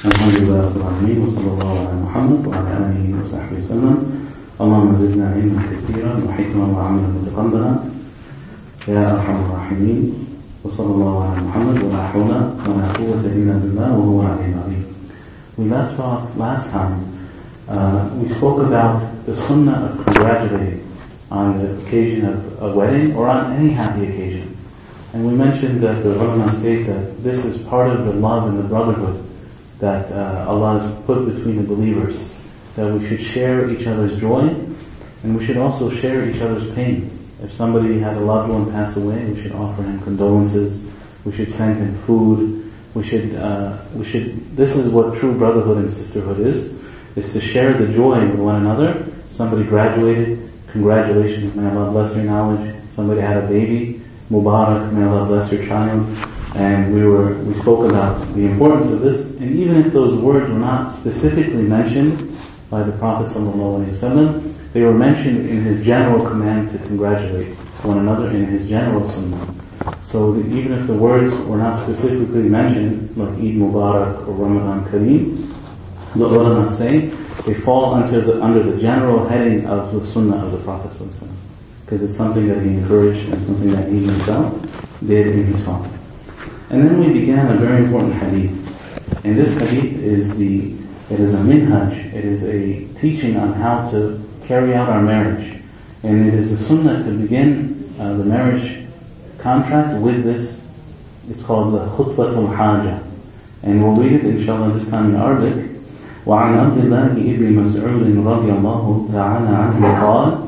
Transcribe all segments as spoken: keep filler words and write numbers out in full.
Alhamdulillah Rabbil Alameen wa sallallahu ala Muhammad wa ala alihi wa sahbihi wa sallam. Allahumma zidna ilman kathiran wa hikman wa amalan mutaqabbala ya arhamar rahimin wa sallallahu ala Muhammad wa la hawla wa la quwwata illa billah wa huwa al-aliyyul azim. We left off last time, uh, we spoke about the sunnah of congratulating on the occasion of a wedding or on any happy occasion. And we mentioned that the ulama state that this is part of the love and the brotherhood that uh, Allah has put between the believers, that we should share each other's joy and we should also share each other's pain. If somebody had a loved one pass away, we should offer him condolences, we should send him food, we should, uh, we should, this is what true brotherhood and sisterhood is, is to share the joy with one another. Somebody graduated, congratulations, may Allah bless your knowledge. Somebody had a baby, Mubarak, may Allah bless your child. And we were we spoke about the importance of this. And even if those words were not specifically mentioned by the Prophet ﷺ, they were mentioned in his general command to congratulate one another in his general sunnah. So that even if the words were not specifically mentioned, like Eid Mubarak or Ramadan Kareem, the ulama say they fall under the under the general heading of the sunnah of the Prophet ﷺ, because it's something that he encouraged and something that he himself did in his talk. And then we began a very important hadith. And this hadith is the, it is a minhaj, it is a teaching on how to carry out our marriage. And it is the sunnah to begin uh, the marriage contract with this, it's called the khutbatul haja. And we'll read it inshallah this time in Arabic. وعن عبد الله ابن مسعود رضي الله تعالى عنه قال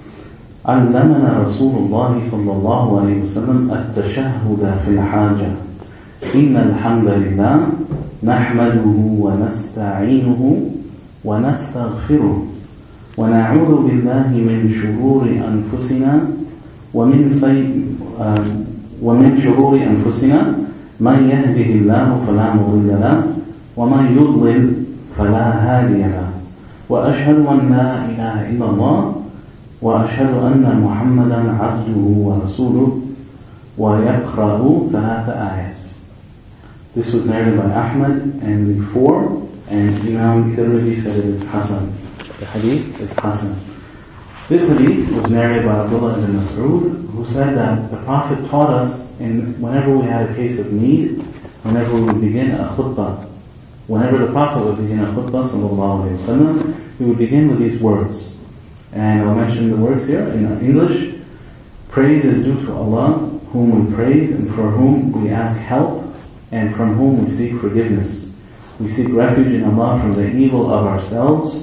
علمنا رسول الله صلى الله عليه وسلم التشهد في الحاجة إن الحمد لله نحمده ونستعينه ونستغفره ونعوذ بالله من شرور أنفسنا ومن سيء ومن شرور أنفسنا من يهده الله فلا مضل له ومن يضلل فلا هادي له وأشهد أن لا إله إلا الله وأشهد أن محمدا عبده ورسوله ويقرأ ثلاث آيات. This was narrated by Ahmad and the four, and Imam Tirmidhi said it is Hasan. The hadith is Hasan. This hadith was narrated by Abdullah ibn Mas'ud, who said that the Prophet taught us in whenever we had a case of need, whenever we would begin a khutbah, whenever the Prophet would begin a khutbah, sallallahu alayhi wa sallam, he would begin with these words. And I'll mention the words here in English. Praise is due to Allah, whom we praise and for whom we ask help and from whom we seek forgiveness. We seek refuge in Allah from the evil of ourselves.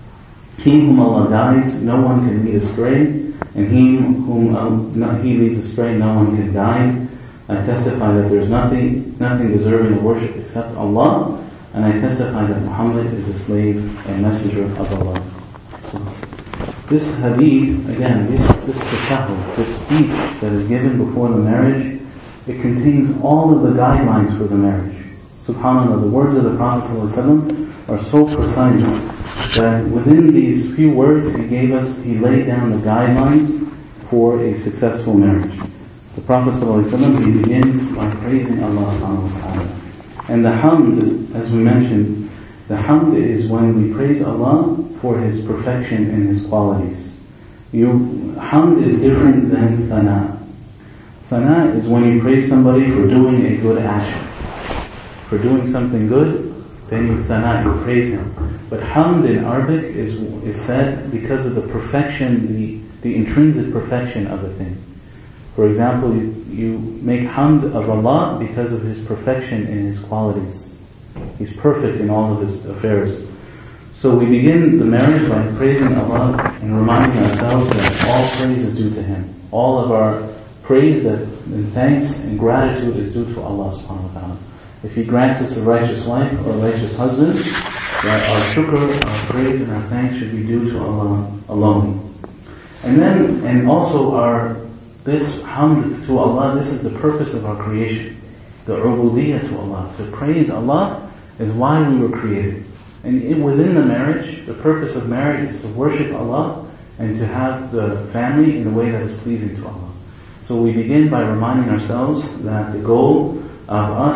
He whom Allah guides, no one can lead astray, and him whom uh, He leads astray, no one can guide. I testify that there is nothing, nothing deserving of worship except Allah, and I testify that Muhammad is a slave and messenger of Allah. So, this hadith, again, this this tashahhud, this speech that is given before the marriage, it contains all of the guidelines for the marriage. SubhanAllah, the words of the Prophet ﷺ are so precise that within these few words he gave us, he laid down the guidelines for a successful marriage. The Prophet ﷺ, he begins by praising Allah subhanahu wa ta'ala. And the hamd, as we mentioned, the hamd is when we praise Allah for His perfection and His qualities. You, hamd is different than thana. Thana is when you praise somebody for doing a good action. For doing something good, then you thana, you praise him. But hamd in Arabic is is said because of the perfection, the, the intrinsic perfection of a thing. For example, you, you make hamd of Allah because of His perfection in His qualities. He's perfect in all of His affairs. So we begin the marriage by praising Allah and reminding ourselves that all praise is due to Him. All of our praise that, and thanks and gratitude is due to Allah subhanahu wa ta'ala. If He grants us a righteous wife or a righteous husband, that our shukr, our praise and our thanks should be due to Allah alone. And then, and also our, this hamd to Allah, this is the purpose of our creation. The ubudiyyah to Allah. To praise Allah is why we were created. And in, within the marriage, the purpose of marriage is to worship Allah and to have the family in a way that is pleasing to Allah. So we begin by reminding ourselves that the goal of us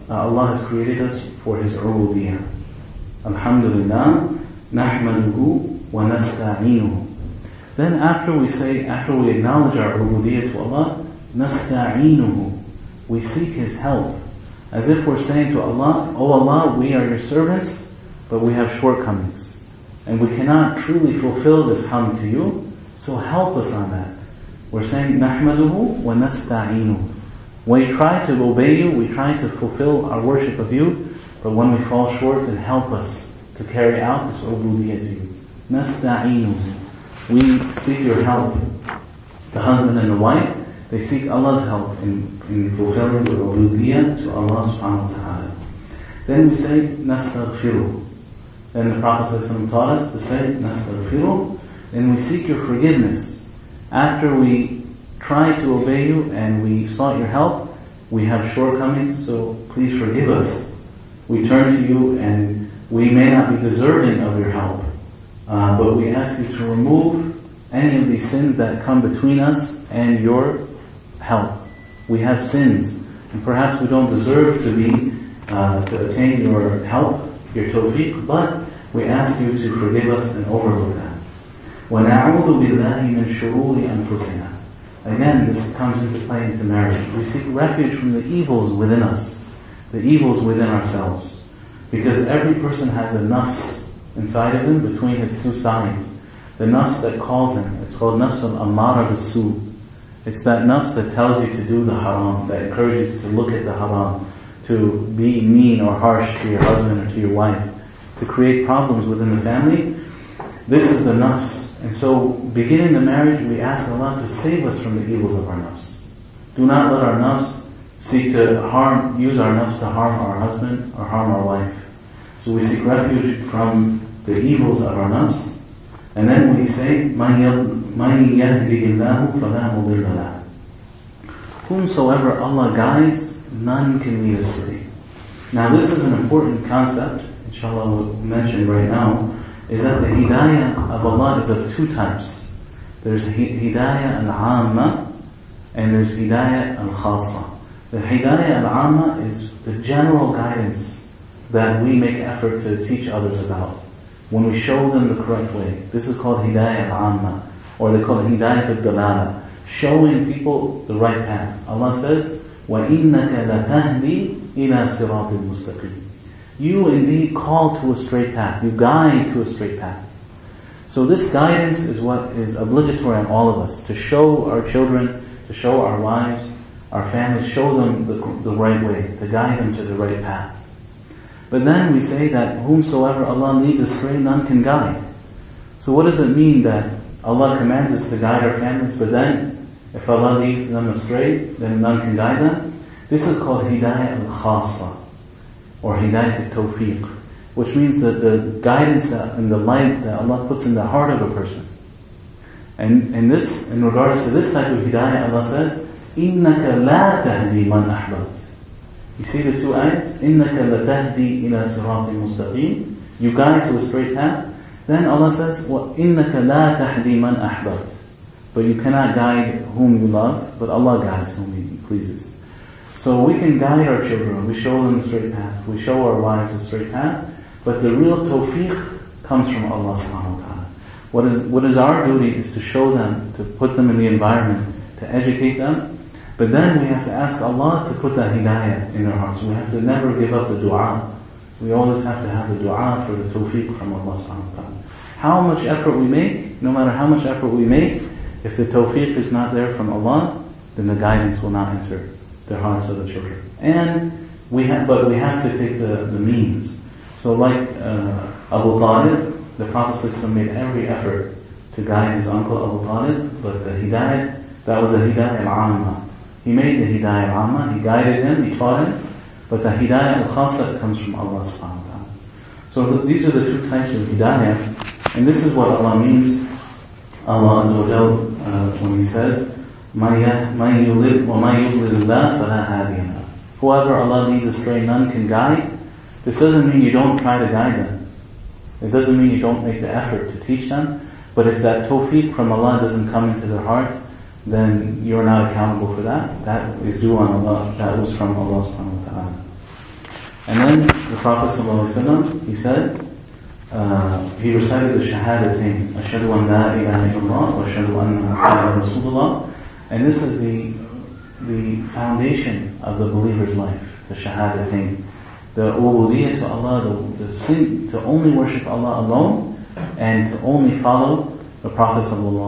uh, Allah has created us for His ubudiyyah. Alhamdulillah, nahmaduhu wa nasta'inuhu. Then after we say, after we acknowledge our ubudiyyah to Allah, nasta'inuhu, we seek His help. As if we're saying to Allah, "Oh Allah, we are your servants, but we have shortcomings. And we cannot truly fulfill this hamd to you, so help us on that." We're saying, nahmaduhu wa nasta'inuhu. When we try to obey you, we try to fulfill our worship of you, but when we fall short, then help us to carry out this ubudiyyah to you. Nasta'inuhu. We seek your help. The husband and the wife, they seek Allah's help in, in fulfilling the ubudiyyah to Allah subhanahu wa ta'ala. Then we say, nastaghfiruh. Then the Prophet ﷺ taught us to say, nastaghfiruh. Then we seek your forgiveness. After we try to obey you and we sought your help, we have shortcomings, so please forgive us. We turn to you and we may not be deserving of your help, uh, but we ask you to remove any of these sins that come between us and your help. We have sins, and perhaps we don't deserve to be, uh, to attain your help, your tawfiq, but we ask you to forgive us and overlook that. وَنَعُوذُ بِاللَّهِ مِنْ شُرُورِ أَنفُسِنَا. Again, this comes into play into marriage. We seek refuge from the evils within us, the evils within ourselves. Because every person has a nafs inside of him between his two sides. The nafs that calls him, it's called nafs al-ammara bis-su. It's that nafs that tells you to do the haram, that encourages you to look at the haram, to be mean or harsh to your husband or to your wife, to create problems within the family. This is the nafs. And so, beginning the marriage, we ask Allah to save us from the evils of our nafs. Do not let our nafs seek to harm, use our nafs to harm our husband or harm our wife. So we seek refuge from the evils of our nafs. And then we say, مَنْ يَهْدِهِ اللَّهُ فَلَا مُضِلَّ لَهُ. Whomsoever Allah guides, none can lead astray. Now this is an important concept, inshallah we'll mention right now, is that the hidayah of Allah is of two types. There's hidayah al-amma and there's hidayah al-khassa. The hidayah al-amma is the general guidance that we make effort to teach others about. When we show them the correct way. This is called hidayah al-amma, or they call it hidayah al-dalala. Showing people the right path. Allah says, وَإِنَّكَ لَتَهْدِي إِلَى صِرَاطٍ مُسْتَقِيمٍ. You indeed call to a straight path. You guide to a straight path. So this guidance is what is obligatory on all of us. To show our children, to show our wives, our families, show them the, the right way. To guide them to the right path. But then we say that whomsoever Allah leads astray, none can guide. So what does it mean that Allah commands us to guide our families, but then if Allah leads them astray, then none can guide them? This is called hidayah al-khassa, or hidayat al-tawfiq, which means that the guidance and the light that Allah puts in the heart of a person. And in this, in regards to this type of hidayah, Allah says, إِنَّكَ لَا تَهْدِي مَنْ أَحْبَبْتَ. You see the two ayats? إِنَّكَ لَتَهْدِي إِلَى صِرَاطٍ مُسْتَقِيمٍ. You guide to a straight path. Then Allah says, وَإِنَّكَ لَا تَهْدِي مَنْ أَحْبَبْتَ. But you cannot guide whom you love, but Allah guides whom He pleases. So we can guide our children, we show them the straight path, we show our wives the straight path, but the real tawfiq comes from Allah subhanahu wa ta'ala. What is, what is our duty is to show them, to put them in the environment, to educate them, but then we have to ask Allah to put that hidayah in their hearts. We have to never give up the dua. We always have to have the dua for the tawfiq from Allah subhanahu wa ta'ala. How much effort we make, no matter how much effort we make, if the tawfiq is not there from Allah, then the guidance will not enter the hearts of the children. And we have, but we have to take the, the means. So like uh, Abu Talib, the Prophet ﷺ made every effort to guide his uncle Abu Talib, but the hidayah, that was a hidayah al-amma. He made the hidayah al-amma, he guided him, he taught him, but the hidayah al-khassa comes from Allah subhanahu wa ta'ala. So th- these are the two types of hidayah, and this is what Allah means, Allah Azza wa Jal, uh, when He says, مَن يُضِلْ وَمَن يُضْلِلِ اللَّهُ فَلَا هَادِيَ لَهُ. Whoever Allah leads astray, none can guide. This doesn't mean you don't try to guide them. It doesn't mean you don't make the effort to teach them. But if that tawfiq from Allah doesn't come into their heart, then you're not accountable for that. That is due on Allah. That was from Allah subhanahu wa ta'ala. And then the Prophet ﷺ, he said, uh, he recited the Shahadatain, Ashhadu an la ilaha illallah wa ashhadu anna Muhammadan Rasulullah. And this is the the foundation of the believer's life, the Shahadatain. The ubudiyyah to Allah, the, the sin, to only worship Allah alone, and to only follow the Prophet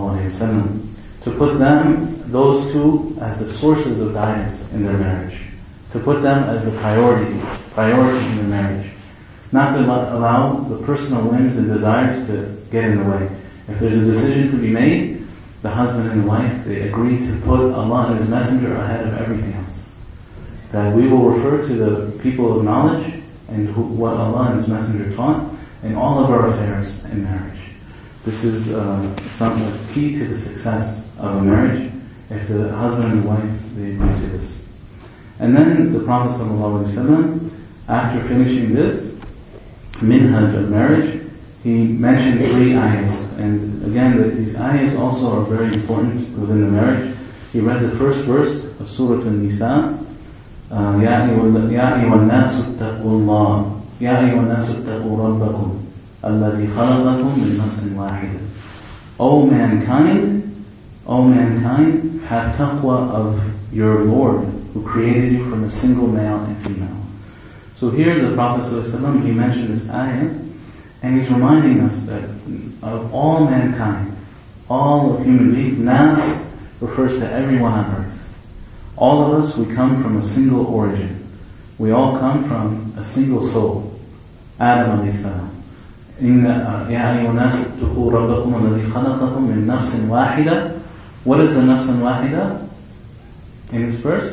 ﷺ. To put them, those two, as the sources of guidance in their marriage. To put them as the priority, priority in the marriage. Not to allow the personal whims and desires to get in the way. If there's a decision to be made, the husband and the wife, they agree to put Allah and His Messenger ahead of everything else. That we will refer to the people of knowledge and who, what Allah and His Messenger taught in all of our affairs in marriage. This is uh, some key to the success of a marriage, if the husband and the wife, they agree to this. And then the Prophet ﷺ, after finishing this minhaj of marriage, he mentioned three ayahs. And again, that these ayahs also are very important within the marriage. He read the first verse of Surah An-Nisa, يَا أَيُّهَا النَّاسُ اتَّقُوا اللَّهَ يَا أَيُّهَا النَّاسُ اتَّقُوا رَبَّكُمْ الَّذِي خَلَقَكُم مِّن نَفْسٍ وَاحِدَةٍ. O mankind, O mankind, have taqwa of your Lord, who created you from a single male and female. So here the Prophet ﷺ, he mentioned this ayah, and he's reminding us that of all mankind, all of human beings, nas refers to everyone on earth. All of us, we come from a single origin. We all come from a single soul, Adam alayhi salam. يَا أَيُّهَا النَّاسُ اتَّقُوا رَبَّكُمْ الَّذِي خَلَقَكُم مِّن نَفْسٍ وَاحِدَةٍ. What is the nafs wahida in this verse?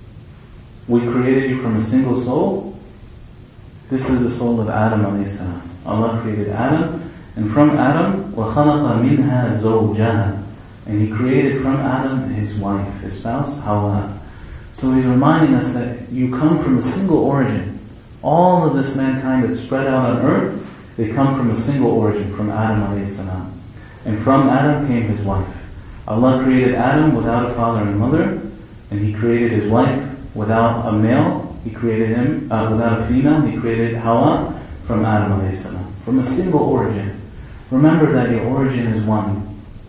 We created you from a single soul. This is the soul of Adam alayhi salam. Allah created Adam, and from Adam, وَخَلَقَ مِنْهَا زَوْجَهَا, and He created from Adam his wife, his spouse, Hawa. So He's reminding us that you come from a single origin. All of this mankind that's spread out on earth, they come from a single origin, from Adam alayhi salam. And from Adam came his wife. Allah created Adam without a father and mother, and He created his wife without a male. He created him uh, without a female. He created Hawa from Adam alayhi salam, from a single origin. Remember that your origin is one.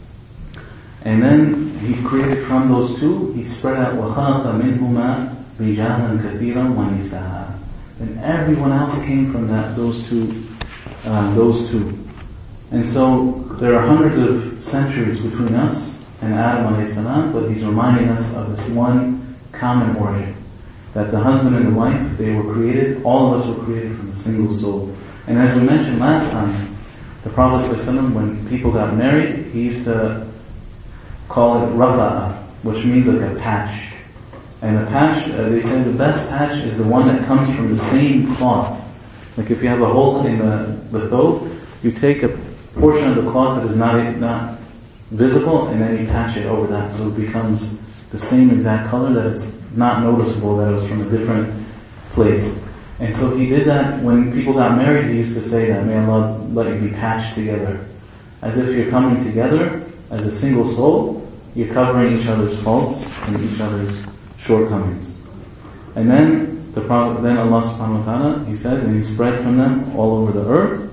And then He created from those two, He spread out وَخَلَقَ مِنْهُمَا رِجَالًا كَثِيرًا وَنِسَاءً. And everyone else came from that, those two, uh, those two. And so there are hundreds of centuries between us and Adam alayhi salam, but He's reminding us of this one common origin. That the husband and the wife, they were created, all of us were created from a single soul. And as we mentioned last time, the Prophet ﷺ, when people got married, he used to call it rafa'a, which means like a patch. And a patch, uh, they say the best patch is the one that comes from the same cloth. Like if you have a hole in the, the thobe, you take a portion of the cloth that is not, not visible, and then you patch it over that, so it becomes the same exact color, that it's not noticeable that it was from a different place. And so he did that when people got married. He used to say that, may Allah let you be patched together, as if you're coming together as a single soul. You're covering each other's faults and each other's shortcomings. And then the Prophet, then Allah subhanahu wa ta'ala, He says, and He spread from them all over the earth,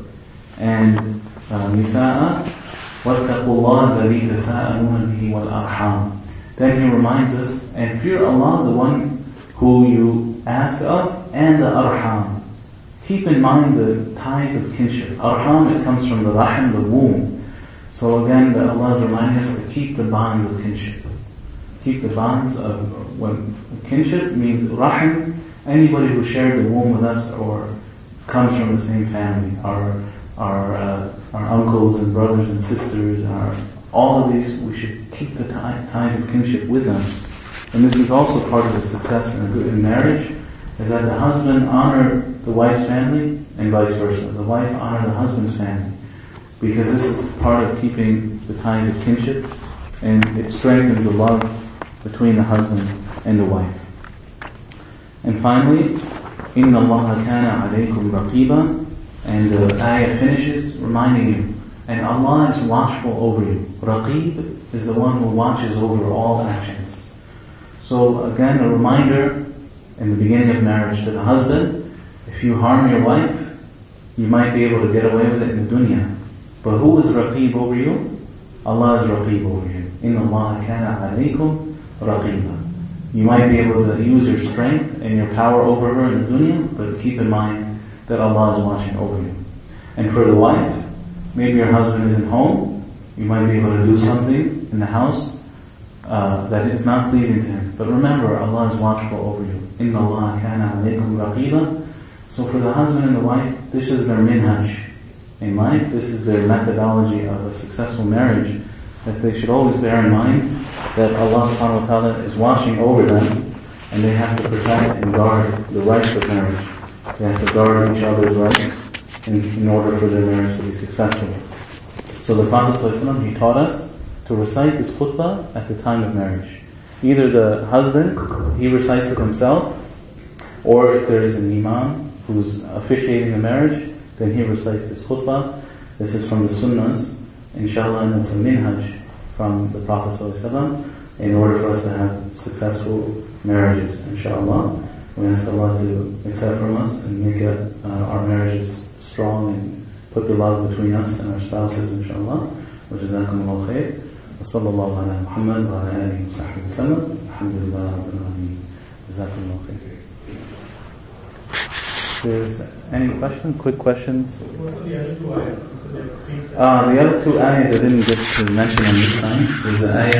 and nisa'a وَاتَّقُوا اللَّهَ الَّذِي تَسَاءَلُونَ بِهِ وَالْأَرْحَامَ. Then He reminds us, and fear Allah, the one who you ask of, and the arham. Keep in mind the ties of kinship. Arham, it comes from the rahim, the womb. So again, the Allah is reminding us to keep the bonds of kinship. Keep the bonds of, when kinship means rahim, anybody who shared the womb with us or comes from the same family. Our, our, uh, our uncles and brothers and sisters, our, all of these, we should keep the ties of kinship with them. And this is also part of the success in, a good, in marriage, is that the husband honor the wife's family and vice versa. The wife honor the husband's family. Because this is part of keeping the ties of kinship, and it strengthens the love between the husband and the wife. And finally, إِنَّ اللَّهَ كَانَ عَلَيْكُمْ رَقِيبًا. And the ayah finishes reminding you, and Allah is watchful over you. Raqib is the one who watches over all actions. So again, a reminder in the beginning of marriage to the husband, If you harm your wife, you might be able to get away with it in the dunya. But who is Raqib over you? Allah is Raqib over you. Inna Allah kana alaykum raqiba. You might be able to use your strength and your power over her in the dunya, but keep in mind that Allah is watching over you. And for the wife, maybe your husband isn't home, you might be able to do something in the house uh, that is not pleasing to him. But remember, Allah is watchful over you. Inna Allah kana alaykum raqiba. So for the husband and the wife, this is their minhaj in life, this is their methodology of a successful marriage, that they should always bear in mind that Allah subhanahu wa ta'ala is watching over them, and they have to protect and guard the rights of marriage. They have to guard each other's rights in, in order for their marriage to be successful. So the Prophet ﷺ, he taught us to recite this khutbah at the time of marriage. Either the husband, he recites it himself, or if there is an imam who's officiating the marriage, then he recites this khutbah. This is from the sunnahs, inshallah, and it's a minhaj from the Prophet ﷺ in order for us to have successful marriages, inshallah. We ask Allah to accept from us and make it, uh, our marriages strong and put the love between us and our spouses, inshallah. Wa jazakumullahu khair. Wa sallallahu ala Muhammad wa ala alihi wa sahbihi wa sallam. Alhamdulillah rabbil alameen. Jazakumullahu khair. There's any question? Quick questions? Uh, the other two ayahs I didn't get to mention on this time. There's the ayah